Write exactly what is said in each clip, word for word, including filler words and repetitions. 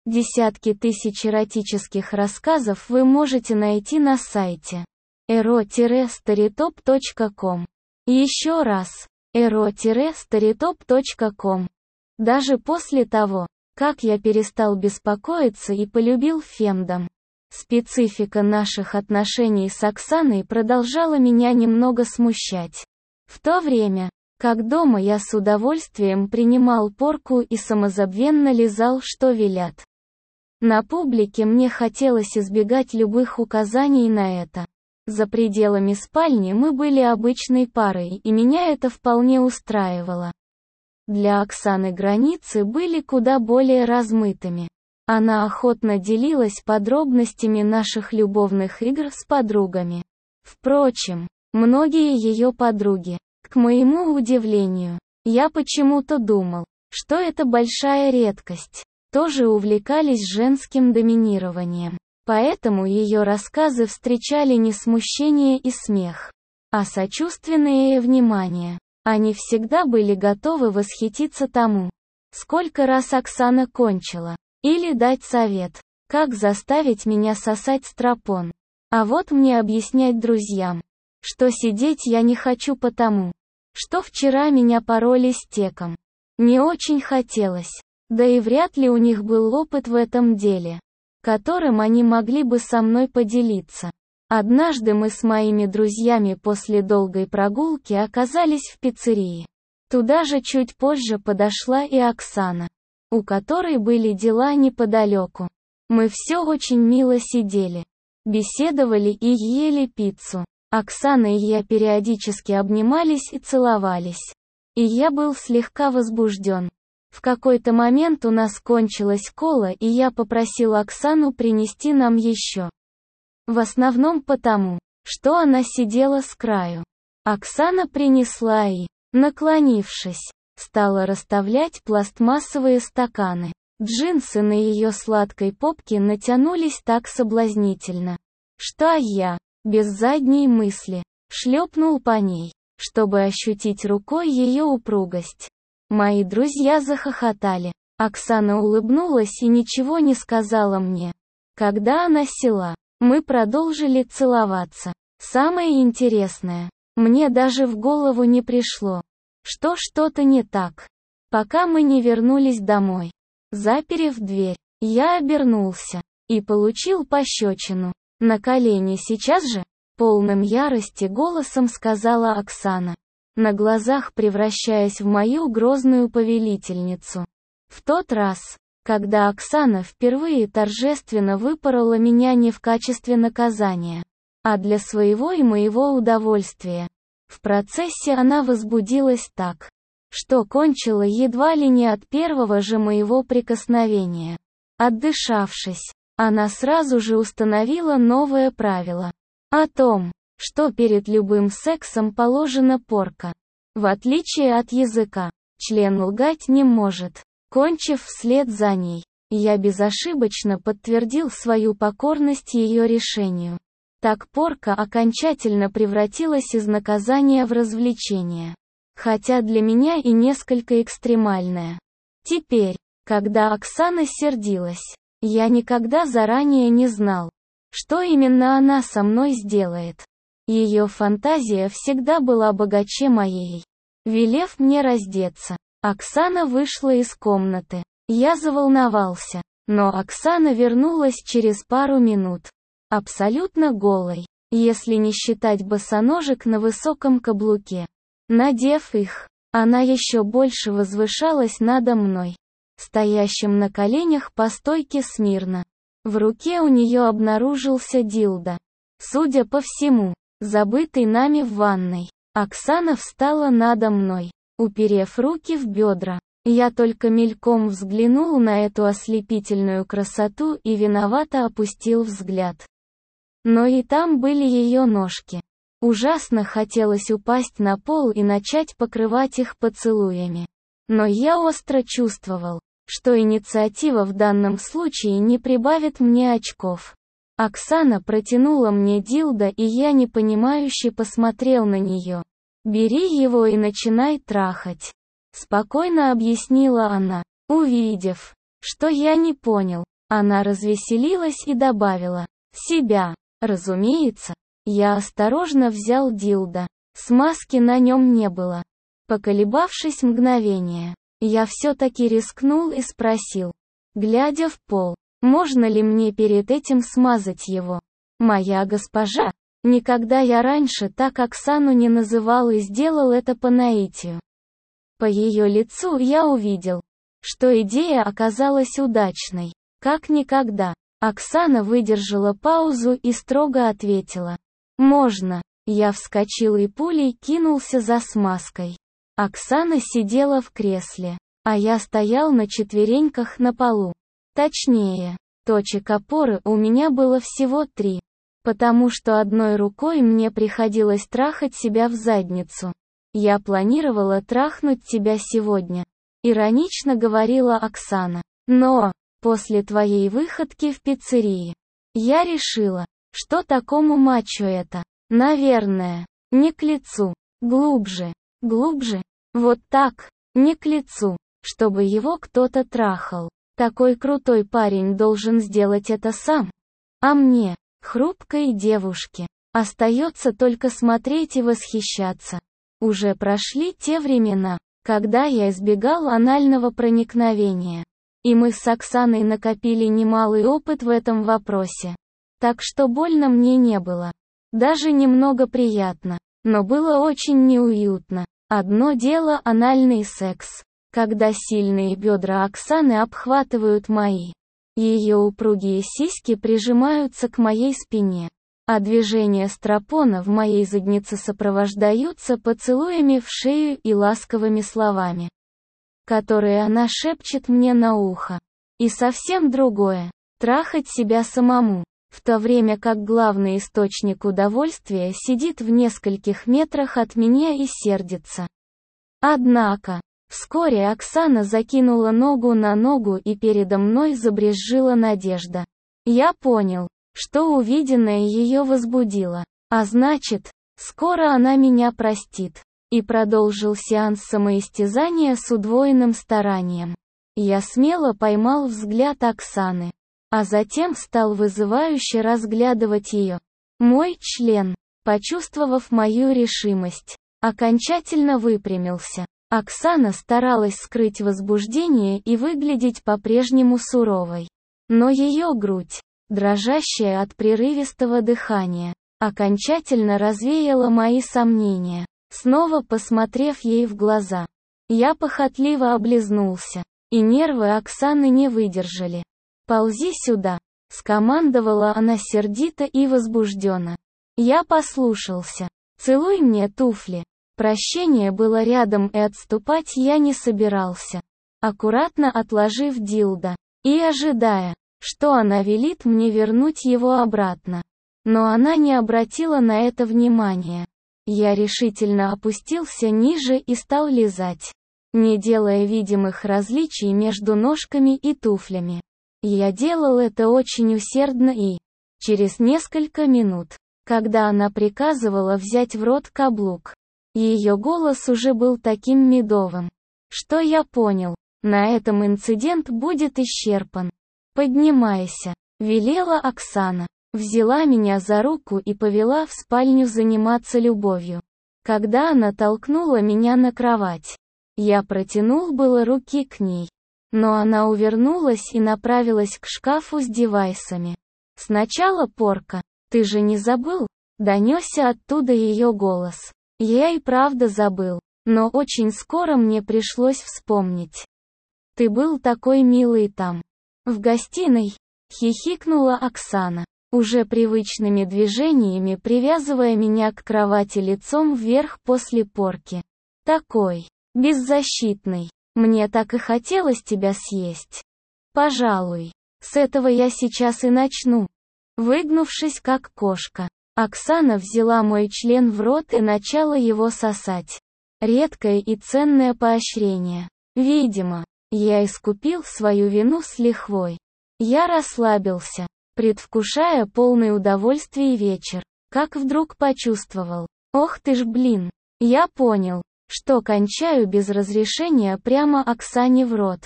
Десятки тысяч эротических рассказов вы можете найти на сайте эро старитоп точка ком. Еще раз, эро старитоп точка ком. Даже после того, как я перестал беспокоиться и полюбил фемдом, специфика наших отношений с Оксаной продолжала меня немного смущать. В то время, как дома я с удовольствием принимал порку и самозабвенно лизал, что велят, на публике мне хотелось избегать любых указаний на это. За пределами спальни мы были обычной парой, и меня это вполне устраивало. Для Оксаны границы были куда более размытыми. Она охотно делилась подробностями наших любовных игр с подругами. Впрочем, многие ее подруги, к моему удивлению, я почему-то думал, что это большая редкость, тоже увлекались женским доминированием. Поэтому ее рассказы встречали не смущение и смех, а сочувственное внимание. Они всегда были готовы восхититься тому, сколько раз Оксана кончила, или дать совет, как заставить меня сосать стропон. А вот мне объяснять друзьям, что сидеть я не хочу потому, что вчера меня пороли стеком. Не очень хотелось. Да и вряд ли у них был опыт в этом деле, которым они могли бы со мной поделиться. Однажды мы с моими друзьями после долгой прогулки оказались в пиццерии. Туда же чуть позже подошла и Оксана, у которой были дела неподалеку. Мы все очень мило сидели, беседовали и ели пиццу. Оксана и я периодически обнимались и целовались. И я был слегка возбужден. В какой-то момент у нас кончилась кола, и я попросил Оксану принести нам еще. В основном потому, что она сидела с краю. Оксана принесла и, наклонившись, стала расставлять пластмассовые стаканы. Джинсы на ее сладкой попке натянулись так соблазнительно, что я, без задней мысли, шлепнул по ней, чтобы ощутить рукой ее упругость. Мои друзья захохотали. Оксана улыбнулась и ничего не сказала мне. Когда она села, мы продолжили целоваться. Самое интересное, мне даже в голову не пришло, что что-то не так, пока мы не вернулись домой. Заперев дверь, я обернулся и получил пощечину. На колени сейчас же, полным ярости голосом сказала Оксана, на глазах превращаясь в мою грозную повелительницу. В тот раз, когда Оксана впервые торжественно выпорола меня не в качестве наказания, а для своего и моего удовольствия. В процессе она возбудилась так, что кончила едва ли не от первого же моего прикосновения. Отдышавшись, она сразу же установила новое правило о том, что перед любым сексом положена порка. В отличие от языка, член лгать не может. Кончив вслед за ней, я безошибочно подтвердил свою покорность ее решению. Так порка окончательно превратилась из наказания в развлечение. Хотя для меня и несколько экстремальное. Теперь, когда Оксана сердилась, я никогда заранее не знал, что именно она со мной сделает. Ее фантазия всегда была богаче моей. Велев мне раздеться, Оксана вышла из комнаты. Я заволновался, но Оксана вернулась через пару минут. Абсолютно голой, если не считать босоножек на высоком каблуке. Надев их, она еще больше возвышалась надо мной, стоящим на коленях по стойке смирно. В руке у нее обнаружился дилдо. Судя по всему, забытый нами в ванной. Оксана встала надо мной, уперев руки в бедра. Я только мельком взглянул на эту ослепительную красоту и виновато опустил взгляд. Но и там были ее ножки. Ужасно хотелось упасть на пол и начать покрывать их поцелуями. Но я остро чувствовал, что инициатива в данном случае не прибавит мне очков. Оксана протянула мне дилдо, и я непонимающе посмотрел на нее. «Бери его и начинай трахать», — спокойно объяснила она. Увидев, что я не понял, Она развеселилась и добавила: «Себя, разумеется». Я осторожно взял дилдо. Смазки на нем не было. Поколебавшись мгновение, я все-таки рискнул и спросил, глядя в пол: «Можно ли мне перед этим смазать его?» «Моя госпожа». Никогда я раньше так Оксану не называл и сделал это по наитию. По ее лицу я увидел, что идея оказалась удачной. Как никогда. Оксана выдержала паузу и строго ответила: «Можно». Я вскочил и пулей кинулся за смазкой. Оксана сидела в кресле, а я стоял на четвереньках на полу. Точнее, точек опоры у меня было всего три, потому что одной рукой мне приходилось трахать себя в задницу. «Я планировала трахнуть тебя сегодня», — иронично говорила Оксана. «Но, после твоей выходки в пиццерии, я решила, что такому мачо это, наверное, не к лицу. Глубже, глубже, вот так, не к лицу, чтобы его кто-то трахал. Такой крутой парень должен сделать это сам. А мне, хрупкой девушке, остается только смотреть и восхищаться. Уже прошли те времена, когда я избегал анального проникновения. И мы с Оксаной накопили немалый опыт в этом вопросе. Так что больно мне не было. Даже немного приятно. Но было очень неуютно. Одно дело анальный секс, когда сильные бедра Оксаны обхватывают мои. Ее упругие сиськи прижимаются к моей спине, а движения стропона в моей заднице сопровождаются поцелуями в шею и ласковыми словами, которые она шепчет мне на ухо. И совсем другое – трахать себя самому, в то время как главный источник удовольствия сидит в нескольких метрах от меня и сердится. Однако, вскоре Оксана закинула ногу на ногу и передо мной забрезжила надежда. Я понял, что увиденное ее возбудило, а значит, скоро она меня простит, и продолжил сеанс самоистязания с удвоенным старанием. Я смело поймал взгляд Оксаны, а затем стал вызывающе разглядывать ее. Мой член, почувствовав мою решимость, окончательно выпрямился. Оксана старалась скрыть возбуждение и выглядеть по-прежнему суровой. Но ее грудь, дрожащая от прерывистого дыхания, окончательно развеяла мои сомнения. Снова посмотрев ей в глаза, я похотливо облизнулся, и нервы Оксаны не выдержали. «Ползи сюда», — скомандовала она сердито и возбужденно. Я послушался. «Целуй мне туфли». Прощение было рядом, и отступать я не собирался. Аккуратно отложив дилдо, и ожидая, что она велит мне вернуть его обратно. Но она не обратила на это внимания. Я решительно опустился ниже и стал лизать, не делая видимых различий между ножками и туфлями. Я делал это очень усердно и, через несколько минут, когда она приказывала взять в рот каблук, ее голос уже был таким медовым, что я понял, на этом инцидент будет исчерпан. «Поднимайся», — велела Оксана, взяла меня за руку и повела в спальню заниматься любовью. Когда она толкнула меня на кровать, я протянул было руки к ней, но она увернулась и направилась к шкафу с девайсами. «Сначала порка, ты же не забыл?» — донесся оттуда ее голос. Я и правда забыл, но очень скоро мне пришлось вспомнить. «Ты был такой милый там, в гостиной», — хихикнула Оксана, уже привычными движениями привязывая меня к кровати лицом вверх после порки. «Такой, беззащитный. Мне так и хотелось тебя съесть. Пожалуй, с этого я сейчас и начну». Выгнувшись как кошка, Оксана взяла мой член в рот и начала его сосать. Редкое и ценное поощрение. Видимо, я искупил свою вину с лихвой. Я расслабился, предвкушая полное удовольствие вечер, как вдруг почувствовал. Ох ты ж блин. Я понял, что кончаю без разрешения прямо Оксане в рот.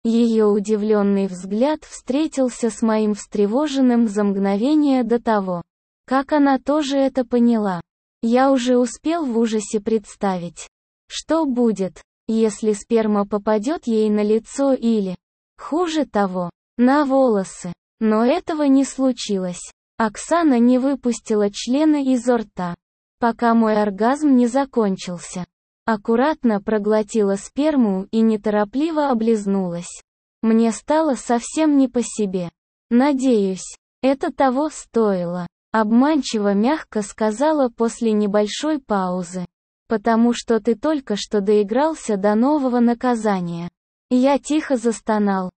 Ее удивленный взгляд встретился с моим встревоженным за мгновение до того, как она тоже это поняла. Я уже успел в ужасе представить, что будет, если сперма попадет ей на лицо или, хуже того, на волосы. Но этого не случилось. Оксана не выпустила члена изо рта, пока мой оргазм не закончился. Аккуратно проглотила сперму и неторопливо облизнулась. Мне стало совсем не по себе. Надеюсь, это того стоило. Обманчиво мягко сказала после небольшой паузы. Потому что ты только что доигрался до нового наказания. Я тихо застонал.